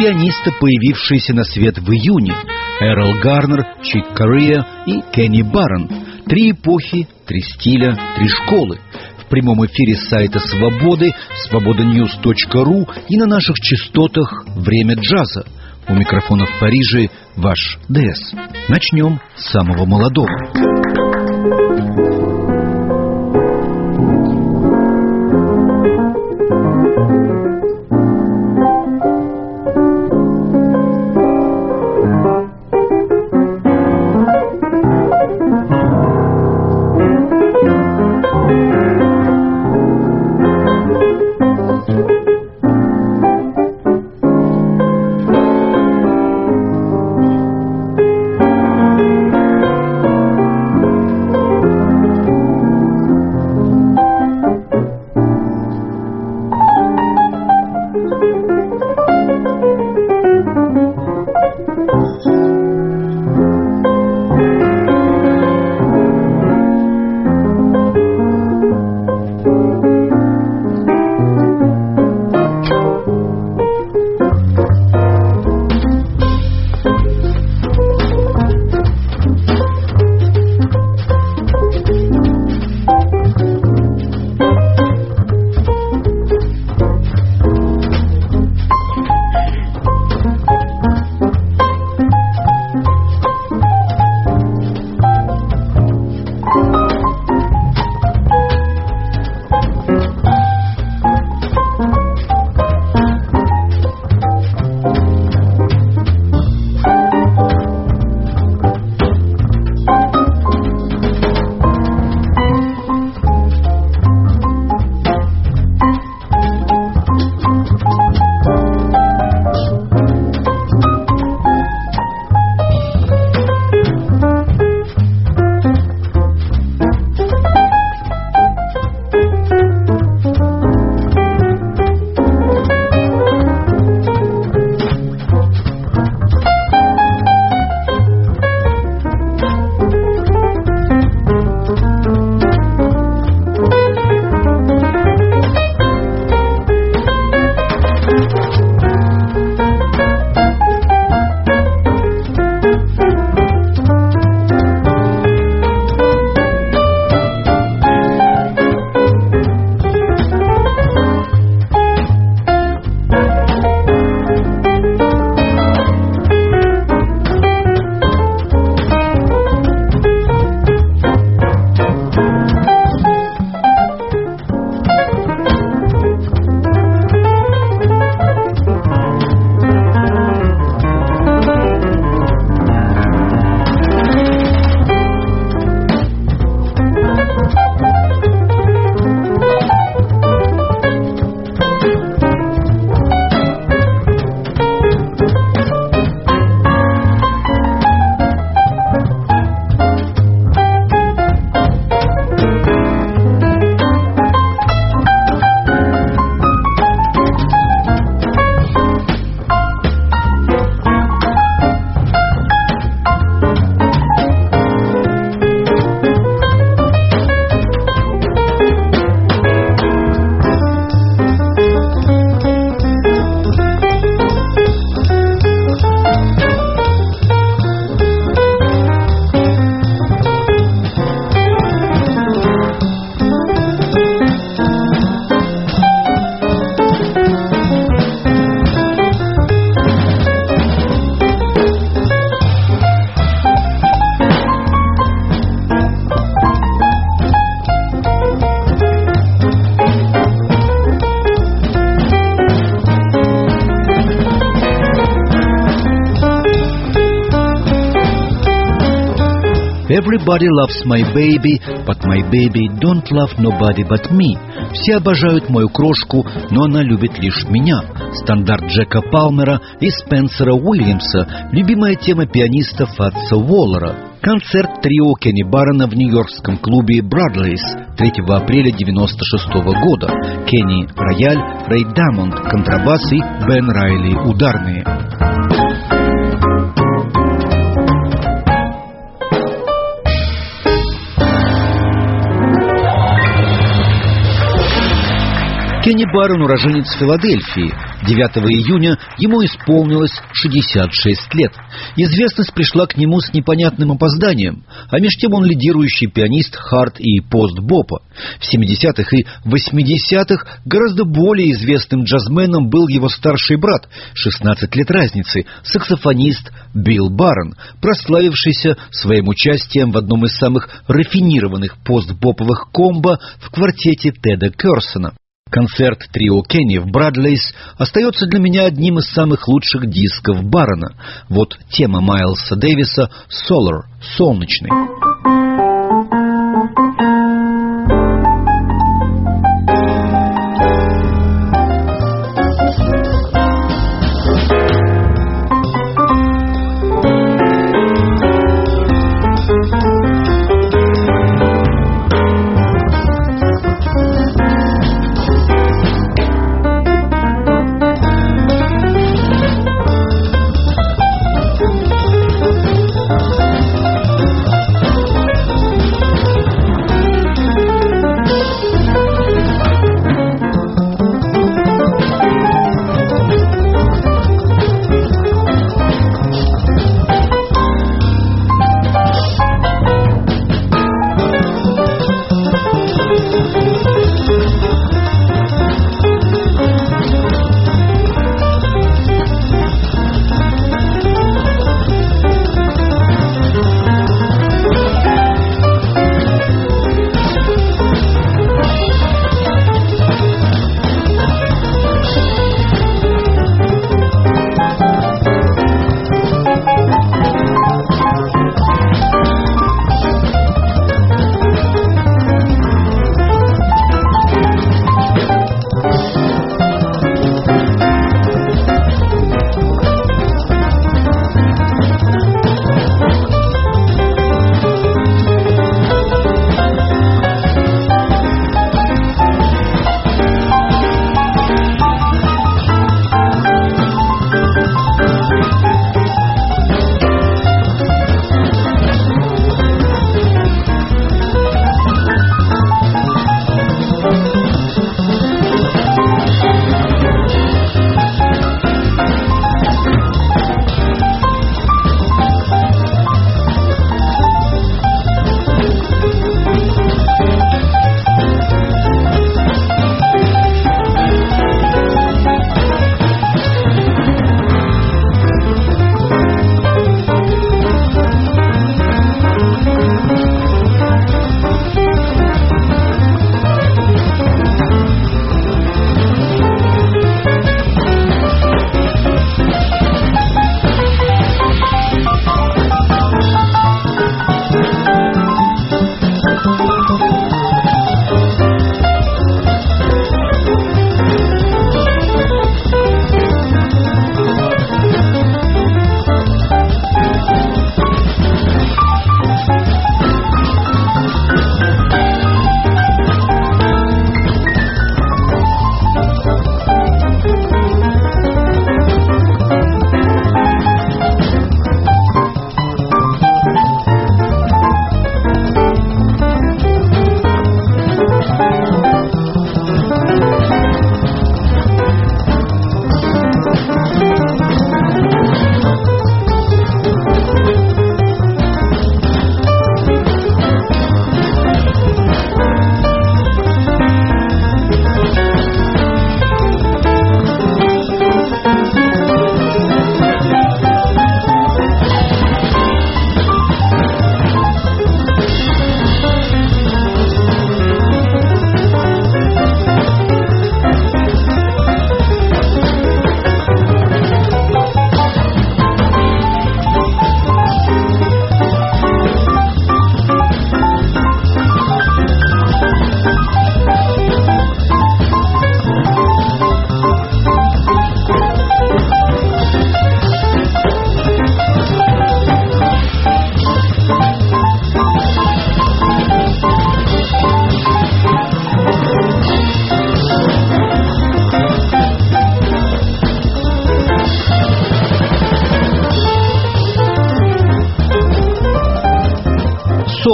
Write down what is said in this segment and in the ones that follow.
пианисты, появившиеся на свет в июне: Эрл Гарнер, Чик Коrea и Кенни Барон. 3 эпохи, 3 стиля, 3 школы. В прямом эфире с сайта Свободы, svobodanews.ru и на наших частотах «Время джаза». У микрофона в Париже ваш ДС. Начнем с самого молодого. Everybody loves my baby, but my baby don't love nobody but me. Все обожают мою крошку, но она любит лишь меня. Стандарт Джека Палмера и Спенсера Уильямса, любимая тема пианиста Фатса Уоллера. Концерт трио Кенни Барона в нью-йоркском клубе Broadway's 3 апреля 1996 года. Кенни – рояль, Рэй Дамонд – контрабас и Бен Райли – ударные. Кенни Баррон уроженец Филадельфии. 9 июня ему исполнилось 66 лет. Известность пришла к нему с непонятным опозданием, а меж тем он лидирующий пианист хард и пост-бопа. В 70-х и 80-х гораздо более известным джазменом был его старший брат, 16 лет разницы, саксофонист Билл Баррон, прославившийся своим участием в одном из самых рафинированных пост-боповых комбо в квартете Теда Керсона. Концерт трио Кенни в Брадлейс остается для меня одним из самых лучших дисков Баррона. Вот тема Майлса Дэвиса «Solar» — «Солнечный».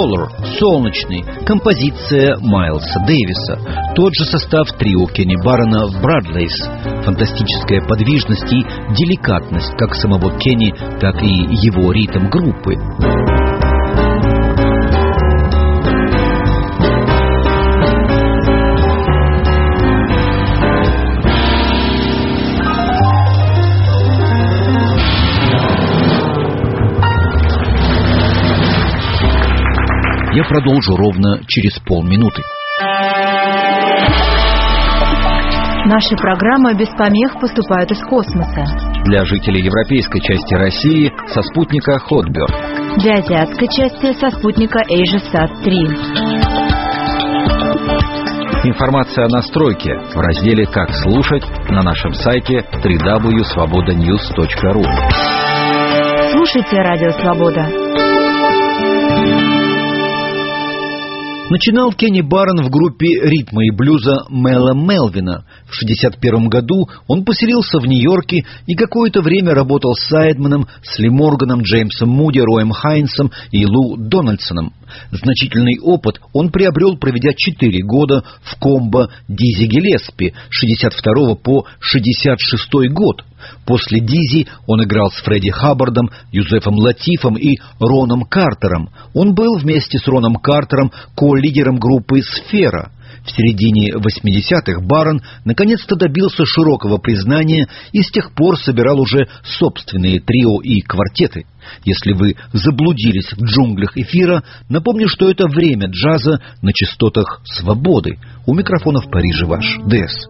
Solar – солнечный, композиция Майлса Дэвиса. Тот же состав трио Кенни Баррона в Broadleys. Фантастическая подвижность и деликатность как самого Кенни, так и его ритм-группы. Я продолжу ровно через полминуты. Наши программы без помех поступают из космоса. Для жителей европейской части России со спутника Hotbird. Для азиатской части со спутника AsiaSat-3. Информация о настройке в разделе «Как слушать» на нашем сайте www.svobodanews.ru. Слушайте Радио Свобода. Начинал Кенни Баррон в группе ритма и блюза Мэла Мелвина. В 1961 году он поселился в Нью-Йорке и какое-то время работал с Сайдманом, с Ли Морганом, Джеймсом Муди, Роем Хайнсом и Лу Дональдсоном. Значительный опыт он приобрел, проведя 4 года в комбо Дизи Гиллеспи с 1962 по 1966 год. После Дизи он играл с Фредди Хаббардом, Юзефом Латифом и Роном Картером. Он был вместе с Роном Картером ко-лидером группы «Сфера». В середине 80-х Баррон наконец-то добился широкого признания и с тех пор собирал уже собственные трио и квартеты. Если вы заблудились в джунглях эфира, напомню, что это время джаза на частотах свободы. У микрофона в Париже ваш ДС.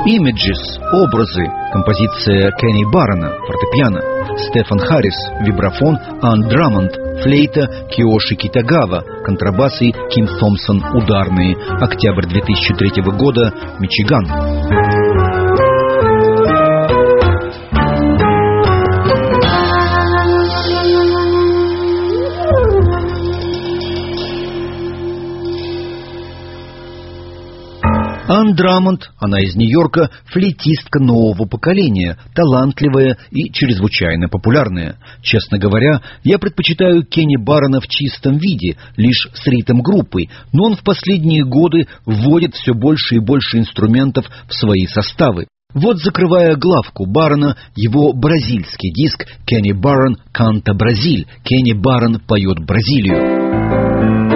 Images – образы, композиция Кенни Баррона, фортепиано, Стефан Харрис, вибрафон, Ан Драмонд, флейта, Киоши Китагава, контрабас и Ким Томпсон, ударные, октябрь 2003 года, Мичиган. Ан Драмонд, она из Нью-Йорка, флейтистка нового поколения, талантливая и чрезвычайно популярная. Честно говоря, я предпочитаю Кенни Баррона в чистом виде, лишь с ритм-группой, но он в последние годы вводит все больше и больше инструментов в свои составы. Вот, закрывая главку Баррона, его бразильский диск «Кенни Баррон Канта Бразиль». Кенни Баррон поет Бразилию.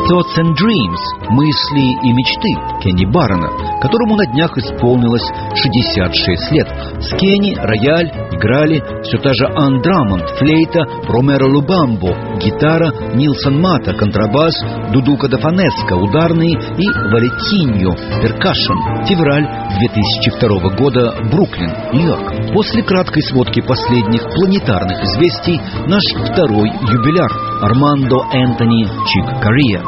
Thoughts and Dreams – мысли и мечты Кенни Баррона, которому на днях исполнилось 66 лет. С Кенни рояль играли все та же Ан Драмонд, флейта, Ромеро Лубамбо, гитара, Нилсон Мата, контрабас, Дудука да Фанеско, ударные и Валетиньо, перкашн. Февраль 2002 года, Бруклин, Нью-Йорк. После краткой сводки последних планетарных известий наш второй юбиляр Армандо Энтони Чик Кориа.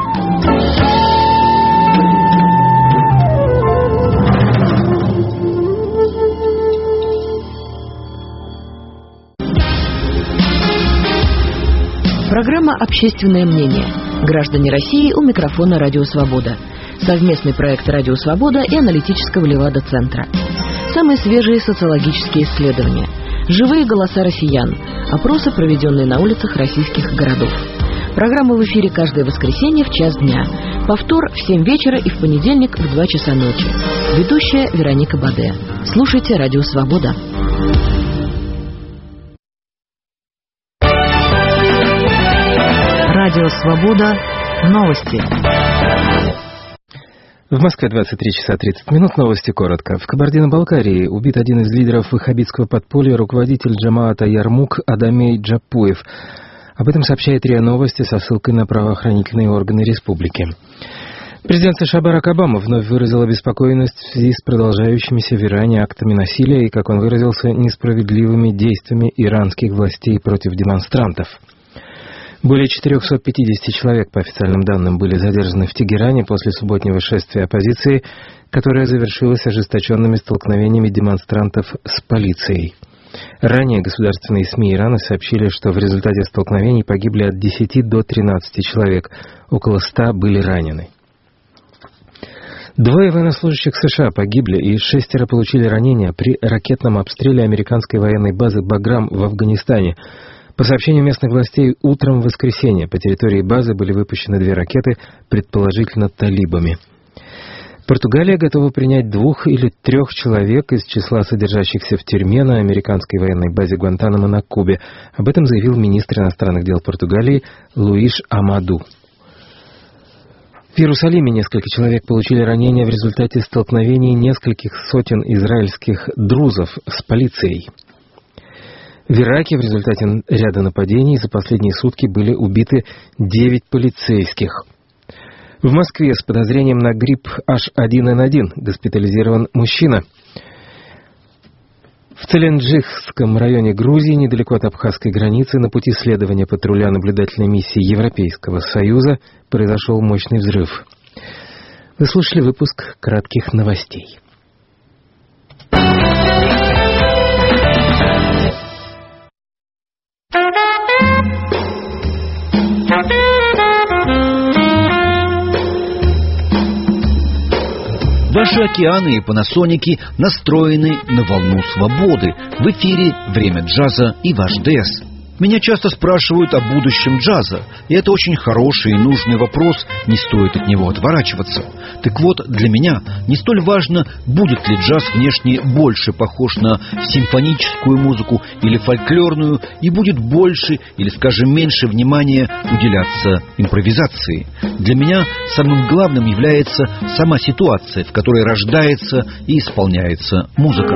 Программа «Общественное мнение». Граждане России, у микрофона «Радио Свобода». Совместный проект «Радио Свобода» и аналитического Левада-центра. Самые свежие социологические исследования. Живые голоса россиян. Опросы, проведенные на улицах российских городов. Программа в эфире каждое воскресенье в час дня. Повтор в 7 вечера и в понедельник в 2 часа ночи. Ведущая Вероника Баде. Слушайте «Радио Свобода». Радио Свобода. Новости. В Москве 23 часа 30 минут. Новости коротко. В Кабардино-Балкарии убит один из лидеров ваххабитского подполья, руководитель Джамаата Ярмук Адамей Джапуев. Об этом сообщает РИА Новости со ссылкой на правоохранительные органы республики. Президент США Барак Обама вновь выразил обеспокоенность в связи с продолжающимися в Иране актами насилия и, как он выразился, несправедливыми действиями иранских властей против демонстрантов. Более 450 человек, по официальным данным, были задержаны в Тегеране после субботнего шествия оппозиции, которое завершилось ожесточенными столкновениями демонстрантов с полицией. Ранее государственные СМИ Ирана сообщили, что в результате столкновений погибли от 10 до 13 человек, около 100 были ранены. 2 военнослужащих США погибли и 6 получили ранения при ракетном обстреле американской военной базы «Баграм» в Афганистане. По сообщению местных властей, утром в воскресенье по территории базы были выпущены 2 ракеты, предположительно талибами. Португалия готова принять 2 или 3 человек из числа содержащихся в тюрьме на американской военной базе Гуантанамо на Кубе. Об этом заявил министр иностранных дел Португалии Луиш Амаду. В Иерусалиме несколько человек получили ранения в результате столкновений нескольких сотен израильских друзов с полицией. В Ираке в результате ряда нападений за последние сутки были убиты 9 полицейских. В Москве с подозрением на грипп H1N1 госпитализирован мужчина. В Целенджихском районе Грузии, недалеко от абхазской границы, на пути следования патруля наблюдательной миссии Европейского Союза произошел мощный взрыв. Вы слушали выпуск кратких новостей. Ваши океаны и панасоники настроены на волну свободы. В эфире «Время джаза» и ваш ДЭС. Меня часто спрашивают о будущем джаза, и это очень хороший и нужный вопрос, не стоит от него отворачиваться. Так вот, для меня не столь важно, будет ли джаз внешне больше похож на симфоническую музыку или фольклорную, и будет больше или, скажем, меньше внимания уделяться импровизации. Для меня самым главным является сама ситуация, в которой рождается и исполняется музыка.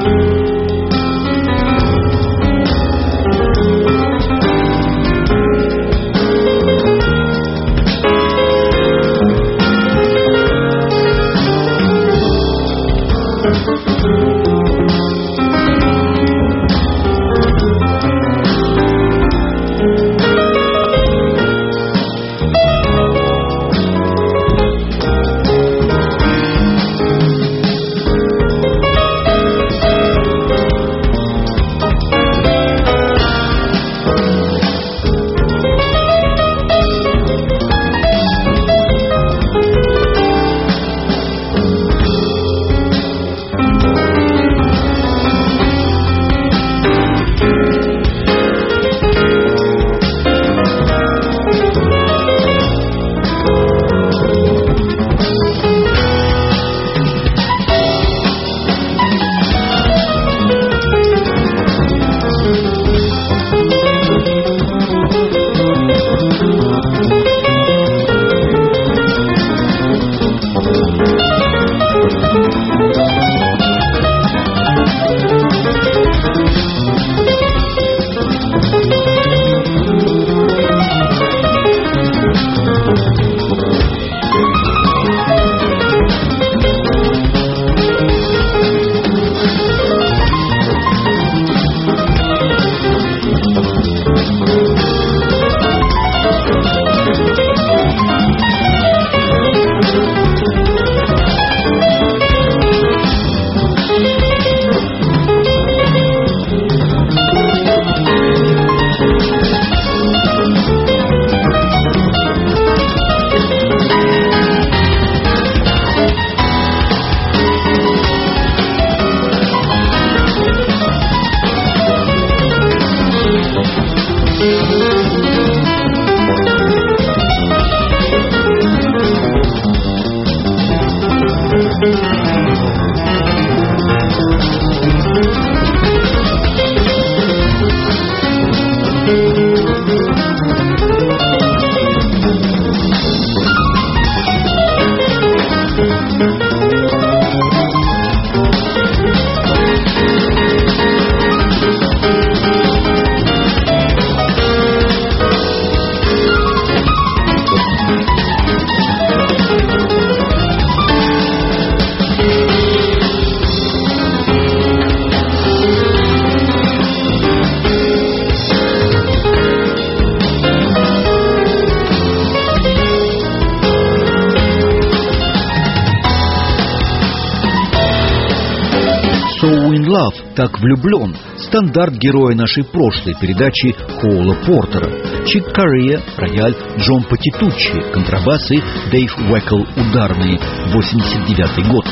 Так влюблен. Стандарт героя нашей прошлой передачи Коула Портера. Чик Кория, рояль, Джон Патитуччи, контрабасы, Дэйв Уэкл, ударные, 89-й год.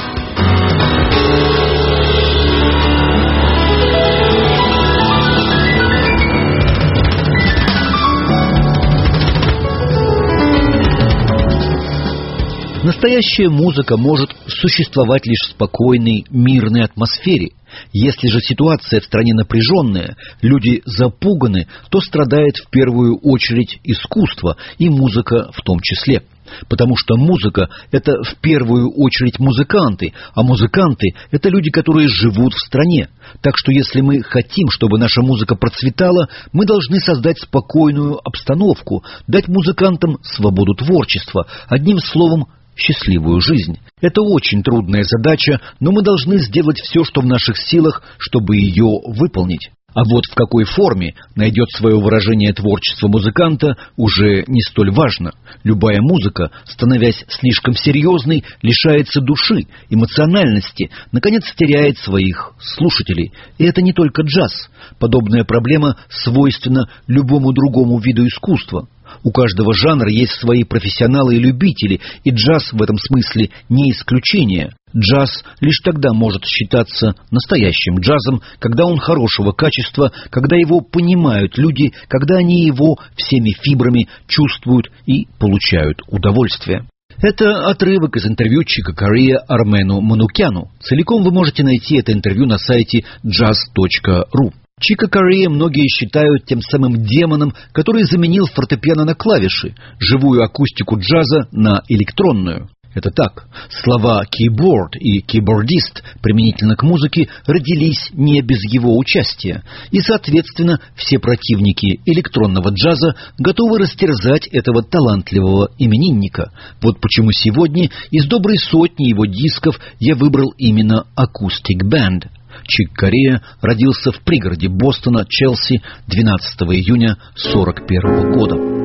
Настоящая музыка может существовать лишь в спокойной, мирной атмосфере. Если же ситуация в стране напряженная, люди запуганы, то страдает в первую очередь искусство и музыка в том числе. Потому что музыка – это в первую очередь музыканты, а музыканты – это люди, которые живут в стране. Так что если мы хотим, чтобы наша музыка процветала, мы должны создать спокойную обстановку, дать музыкантам свободу творчества, одним словом – счастливую жизнь. Это очень трудная задача, но мы должны сделать все, что в наших силах, чтобы ее выполнить. А вот в какой форме найдет свое выражение творчество музыканта, уже не столь важно. Любая музыка, становясь слишком серьезной, лишается души, эмоциональности, наконец теряет своих слушателей. И это не только джаз. Подобная проблема свойственна любому другому виду искусства. У каждого жанра есть свои профессионалы и любители, и джаз в этом смысле не исключение. Джаз лишь тогда может считаться настоящим джазом, когда он хорошего качества, когда его понимают люди, когда они его всеми фибрами чувствуют и получают удовольствие. Это отрывок из интервью Чика Кория Армену Манукяну. Целиком вы можете найти это интервью на сайте jazz.ru. Чика Кория многие считают тем самым демоном, который заменил фортепиано на клавиши, живую акустику джаза на электронную. Это так. Слова «keyboard» и «keyboardist» применительно к музыке родились не без его участия. И, соответственно, все противники электронного джаза готовы растерзать этого талантливого именинника. Вот почему сегодня из доброй сотни его дисков я выбрал именно «Acoustic Band». Чик Кория родился в пригороде Бостона, Челси, 12 июня 1941 года.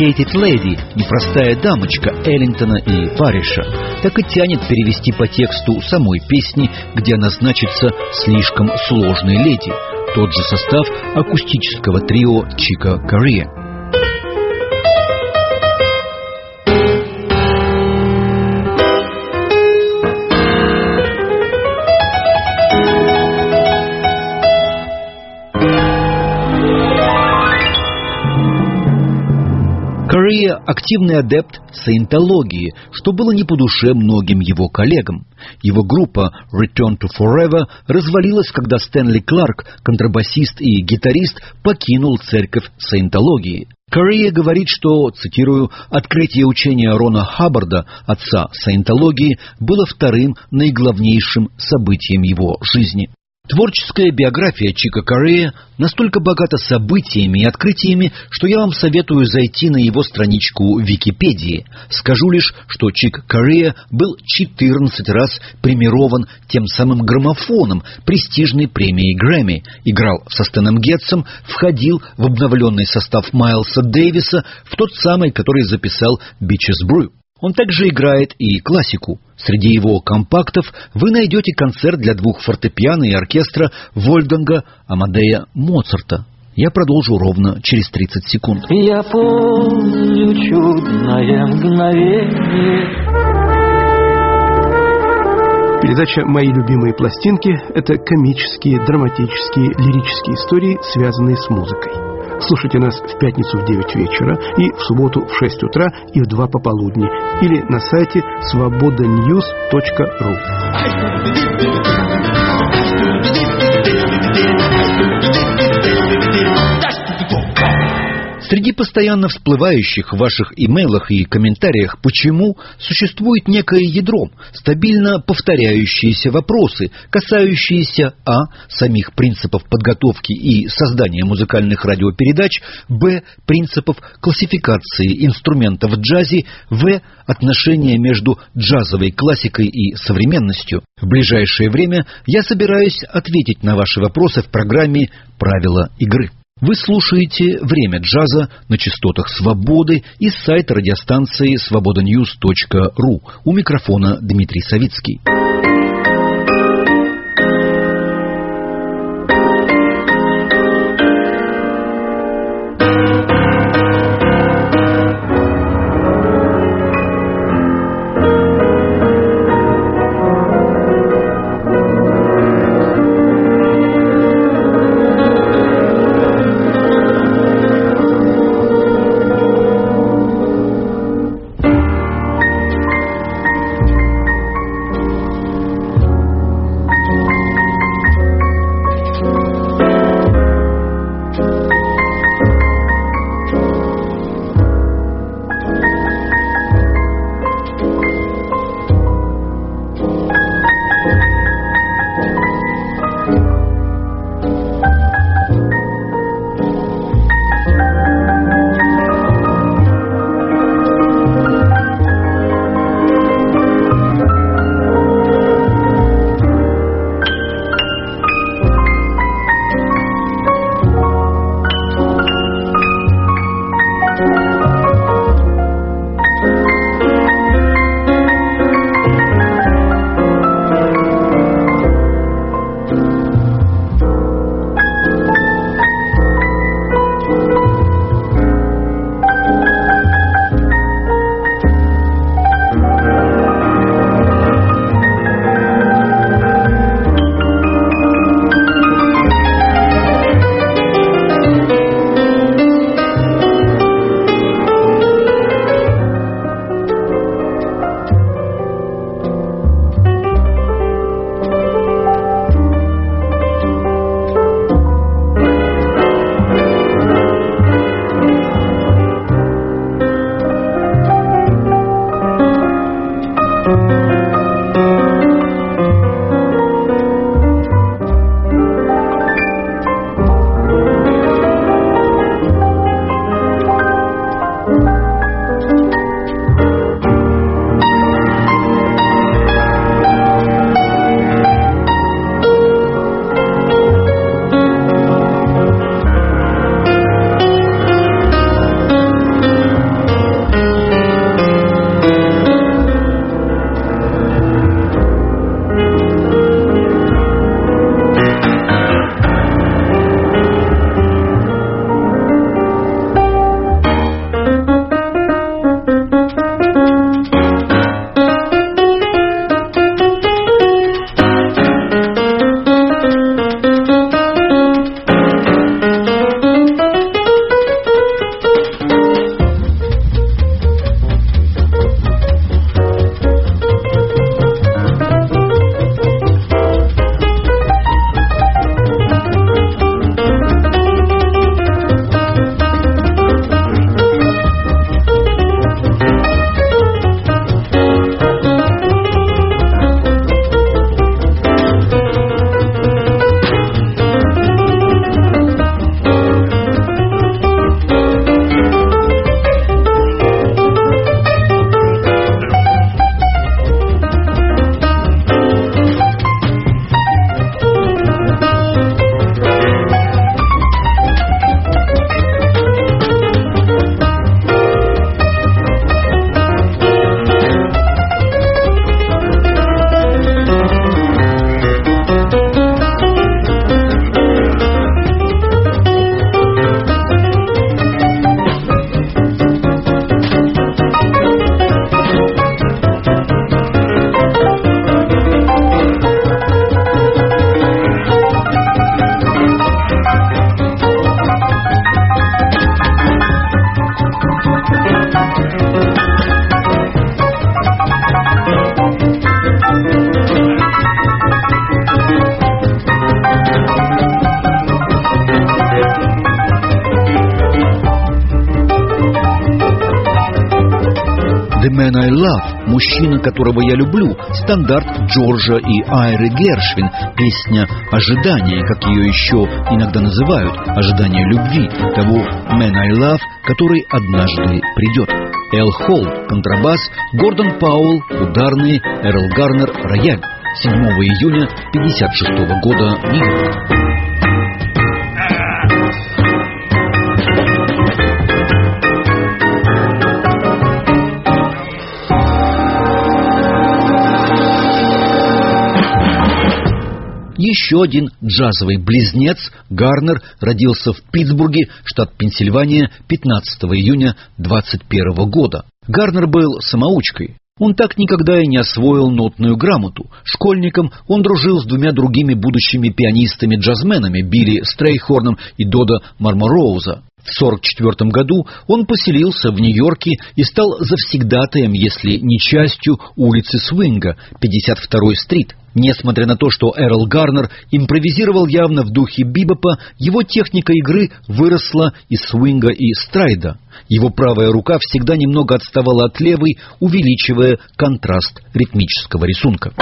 Sophisticated Lady, непростая дамочка Эллингтона и Парриша, так и тянет перевести по тексту самой песни, где она значится слишком сложной леди. Тот же состав акустического трио Чика Коrea. Коrea – активный адепт саентологии, что было не по душе многим его коллегам. Его группа Return to Forever развалилась, когда Стэнли Кларк, контрабасист и гитарист, покинул церковь саентологии. Коrea говорит, что, цитирую, «открытие учения Рона Хаббарда, отца саентологии, было вторым наиглавнейшим событием его жизни». Творческая биография Чика Коrea настолько богата событиями и открытиями, что я вам советую зайти на его страничку в Википедии. Скажу лишь, что Чик Коrea был 14 раз премирован тем самым граммофоном престижной премии Грэмми, играл со Стэном Гетсом, входил в обновленный состав Майлса Дэвиса, в тот самый, который записал «Bitches Brew». Он также играет и классику. Среди его компактов вы найдете концерт для 2 фортепиано и оркестра Вольфганга Амадея Моцарта. Я продолжу ровно через 30 секунд. Я помню чудное мгновение. Передача «Мои любимые пластинки» — это комические, драматические, лирические истории, связанные с музыкой. Слушайте нас в пятницу в 9 вечера и в субботу в 6 утра и в 2 пополудни или на сайте svobodanews.ru. Среди постоянно всплывающих в ваших имейлах и комментариях «почему» существует некое ядро, стабильно повторяющиеся вопросы, касающиеся а. самих принципов подготовки и создания музыкальных радиопередач, б. принципов классификации инструментов в джазе, в. отношения между джазовой классикой и современностью. В ближайшее время я собираюсь ответить на ваши вопросы в программе «Правила игры». Вы слушаете «Время джаза» на частотах «Свободы» и с сайта радиостанции svobodanews.ru. У микрофона Дмитрий Савицкий. «Man I Love», «Мужчина, которого я люблю», стандарт Джорджа и Айры Гершвин, песня «Ожидание», как ее еще иногда называют, «Ожидание любви», того «Man I Love», который однажды придет. Эл Холт, контрабас, Гордон Пауэлл, ударные, Эрл Гарнер, рояль. 7 июня 1956 года, Нью-Йорк. Еще один джазовый близнец, Гарнер, родился в Питтсбурге, штат Пенсильвания, 15 июня 1921 года. Гарнер был самоучкой. Он так никогда и не освоил нотную грамоту. Школьником он дружил с двумя другими будущими пианистами-джазменами Билли Стрейхорном и Додо Мармороуза. В 1944 году он поселился в Нью-Йорке и стал завсегдатаем, если не частью, улицы Свинга, 52-й стрит. Несмотря на то, что Эрл Гарнер импровизировал явно в духе бибопа, его техника игры выросла из свинга и страйда. Его правая рука всегда немного отставала от левой, увеличивая контраст ритмического рисунка.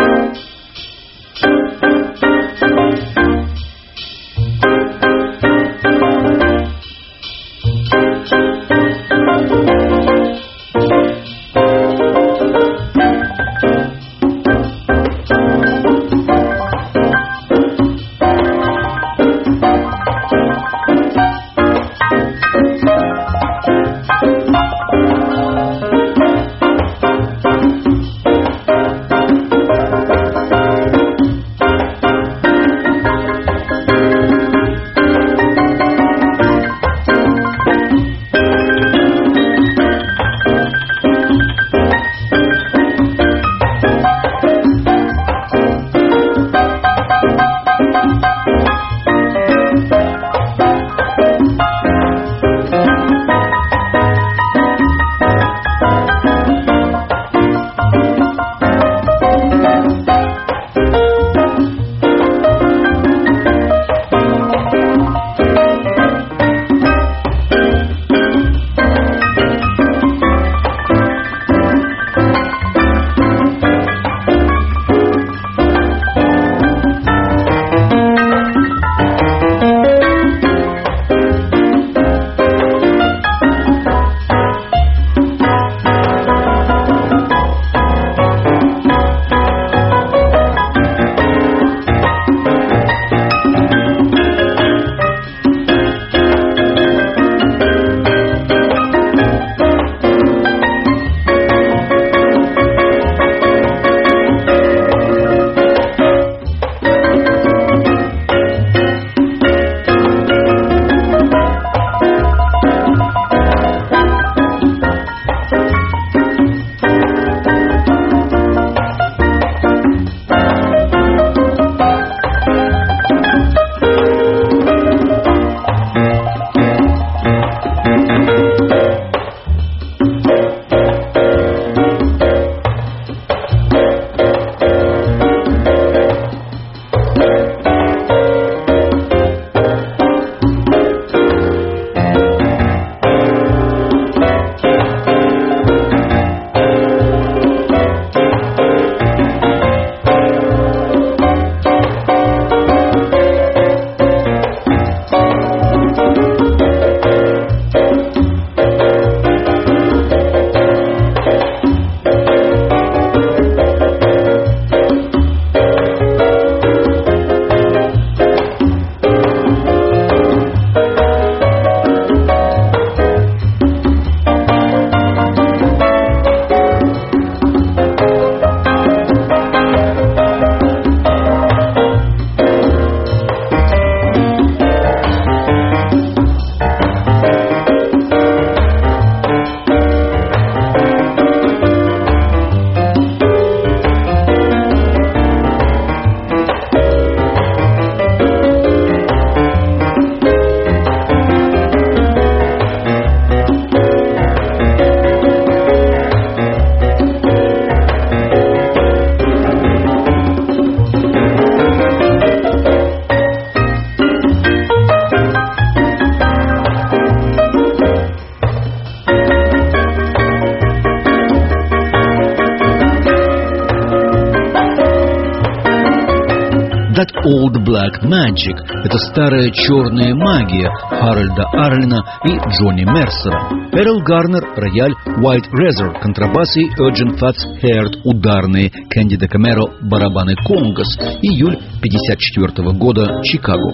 That Old Black Magic — это старая черная магия Харольда Арлина и Джонни Мерсера. Эрл Гарнер — рояль, White Razor — контрабасы, Urgent Fats Heard — ударные, Кэндида Камеро — барабаны конгос. Июль 1954 года, Чикаго.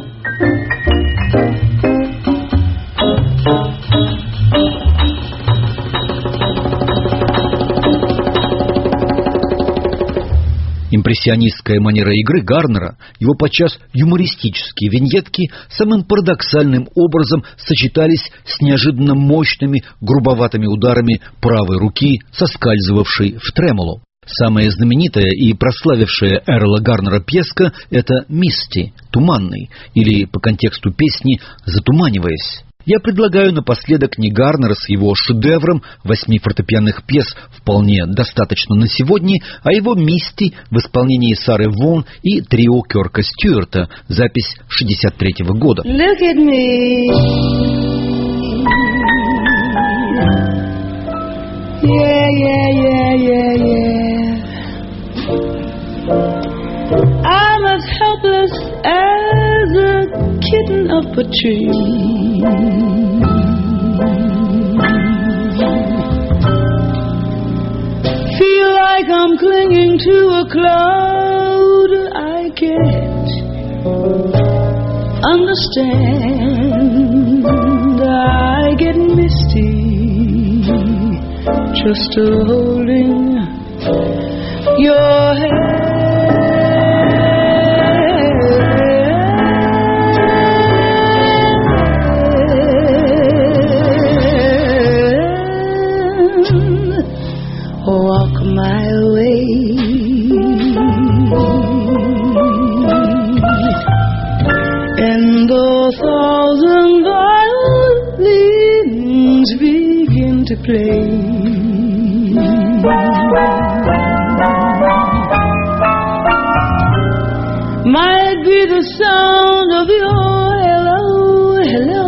Импрессионистская манера игры Гарнера, его подчас юмористические виньетки самым парадоксальным образом сочетались с неожиданно мощными грубоватыми ударами правой руки, соскальзывавшей в тремоло. Самая знаменитая и прославившая Эрла Гарнера пьеска — это «Мисти» — «Туманный», или по контексту песни «Затуманиваясь». Я предлагаю напоследок не Гарнера с его шедевром 8 фортепианных пьес вполне достаточно на сегодня, а его «Мисти» в исполнении Сары Вон и трио Кёрка Стюарта, запись 1963 года. Look at me. Yeah, yeah, yeah, yeah, yeah. I'm as helpless as a kitten up a tree. Feel like I'm clinging to a cloud. I can't understand. I get misty just holding your hand. Walk my way, and the thousand violins begin to play. Might be the sound of your hello, hello,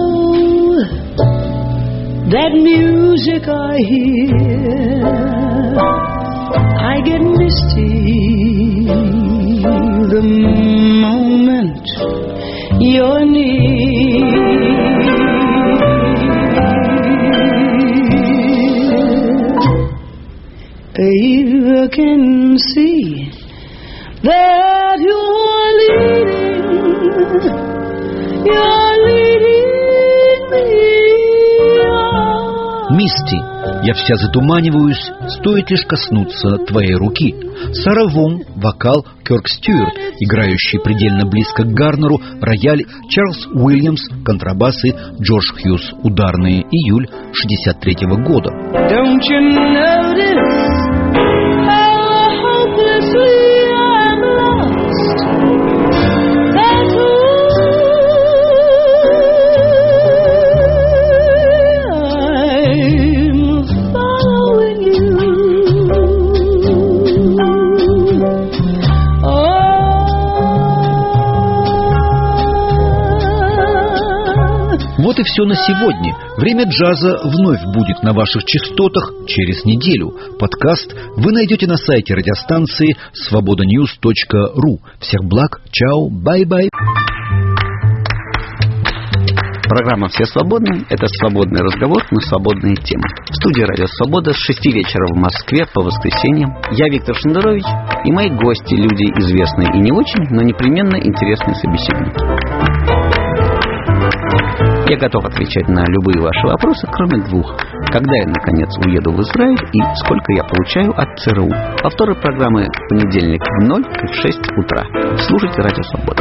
that music I hear. I get misty the moment you're near. You can see that you're leading me on. «Мисти» — я вся затуманиваюсь, стоит лишь коснуться твоей руки. Сара Вон — вокал, Кёрк Стюарт, играющий предельно близко к Гарнеру, рояль, Чарльз Уильямс, контрабасы, Джордж Хьюз, ударные, июль 1963 года. Don't you notice how hopelessly I'm lost? That's why I'm following you. Вот и все на сегодня. Время джаза вновь будет на ваших частотах через неделю. Подкаст вы найдете на сайте радиостанции svobodanews.ru. Всех благ, чао, бай-бай. Программа «Все свободны» — это свободный разговор на свободные темы. В студии «Радио Свобода» с 6 вечера в Москве по воскресеньям. Я Виктор Шендерович и мои гости, люди известные и не очень, но непременно интересные собеседники. Я готов отвечать на любые ваши вопросы, кроме двух. Когда я, наконец, уеду в Израиль и сколько я получаю от ЦРУ. Повторы программы в понедельник в 0 и в 6 утра. Слушайте «Радио Свобода».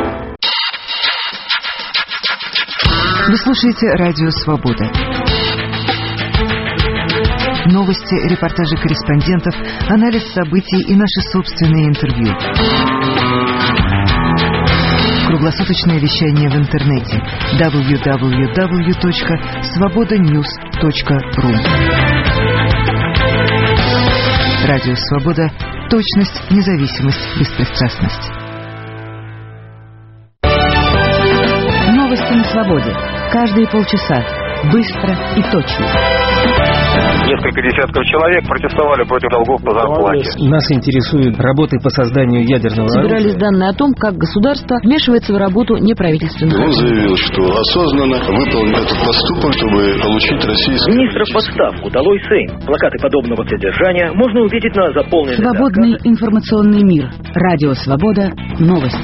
Вы слушаете «Радио Свобода». Новости, репортажи корреспондентов, анализ событий и наши собственные интервью. Круглосуточное вещание в интернете www.svobodanews.ru. Радио Свобода. Точность, независимость, беспристрастность. Новости на свободе. Каждые полчаса. Быстро и точно. Несколько десятков человек протестовали против долгов по зарплате. Нас интересуют работы по созданию ядерного оружия. Собирались данные о том, как государство вмешивается в работу неправительственных. Он заявил, что осознанно выполнил этот поступок, чтобы получить российский... Министров в отставку, долой Сейм. Плакаты подобного содержания можно увидеть на заполненной... Свободный информационный мир. Радио «Свобода». Новости.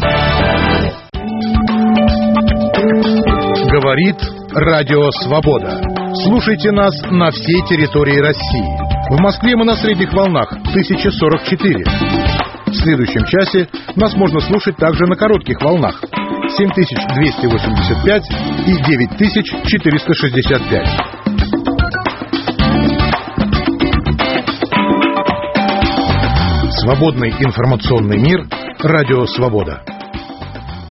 Говорит Радио «Свобода». Слушайте нас на всей территории России. В Москве мы на средних волнах 1044. В следующем часе нас можно слушать также на коротких волнах 7285 и 9465. Свободный информационный мир. Радио «Свобода».